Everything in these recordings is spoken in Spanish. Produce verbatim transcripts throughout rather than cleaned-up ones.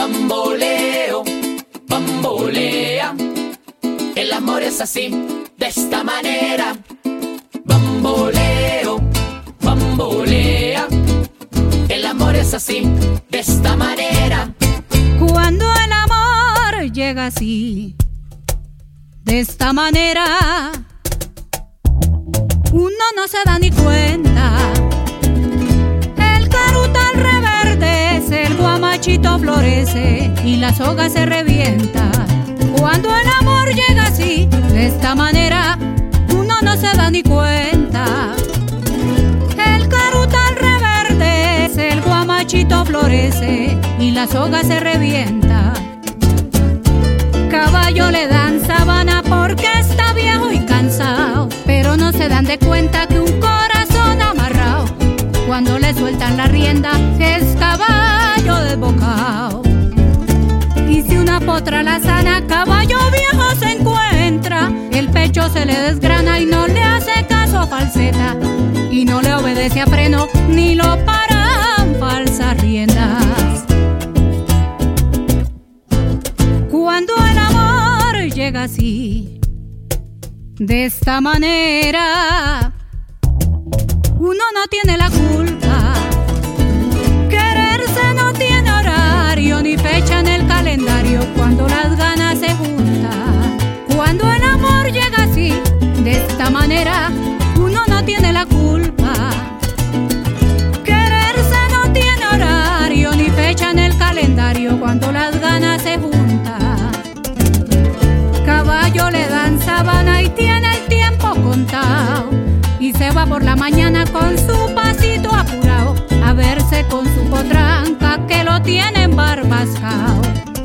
Bamboleo, bambolea. El amor es así, de esta manera. Bamboleo, bambolea. El amor es así, de esta manera. Cuando el amor llega así, de esta manera, uno no se da ni cuenta. El carutal reverdece, el guamachito florece y la soga se revienta. Cuando el amor llega así, de esta manera, uno no se da ni cuenta. El carutal reverdece, el guamachito florece y la soga se revienta. Caballo le dan sabana porque está viejo y cansado, pero no se dan de cuenta que un corazón amarrado, cuando le sueltan la rienda, es caballo desbocado. Y si una potra la sana, caballo viejo se encuentra, el pecho se le desgrana y no le hace caso a falseta, y no le obedece a freno, ni lo paran falsas riendas. Cuando el amor llega así, de esta manera, uno no tiene la culpa. Quererse no tiene horario ni fecha en el calendario, cuando las ganas se juntan. Cuando el amor llega así, de esta manera, uno no tiene la culpa. Quererse no tiene horario ni fecha en el calendario, cuando las ganas se juntan. Caballo le dan sabana y tiene el tiempo contado, y se va por la mañana con su pasito apurado a verse con su potranca que lo tiene embarbascao.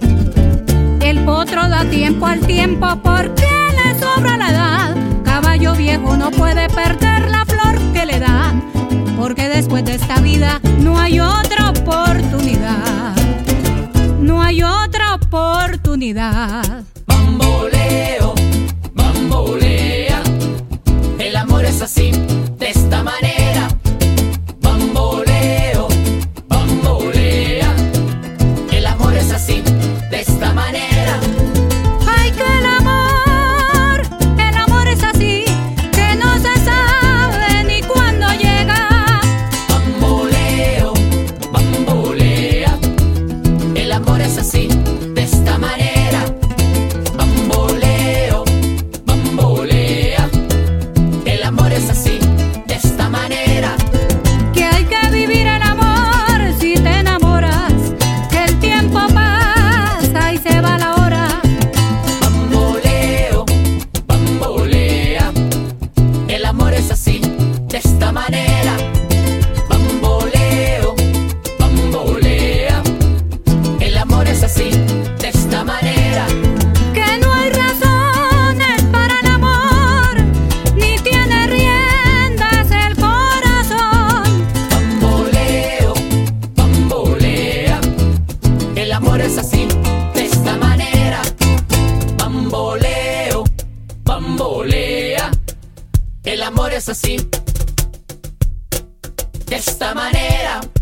El potro da tiempo al tiempo porque le sobra la edad. Caballo viejo no puede perder la flor que le dan, porque después de esta vida no hay otra oportunidad. No hay otra oportunidad. Bamboleo, bambolea. El amor es así, de esta manera. Bamboleo, bambolea. El amor es así, de esta manera. Ay, que el amor, el amor es así, que no se sabe ni cuándo llega. Bamboleo, bambolea. El amor es así, de esta manera. Bamboleo, bambolea. El amor es así, de esta manera. Que hay que vivir el amor si te enamoras, que el tiempo pasa y se va la hora. Bamboleo, bambolea. El amor es así, de esta manera. Bamboleo, bambolea. El amor es así, de esta manera. Que no hay razones para el amor, ni tiene riendas el corazón. Bamboleo, bambolea. El amor es así, de esta manera. Bamboleo, bambolea. El amor es así, de esta manera.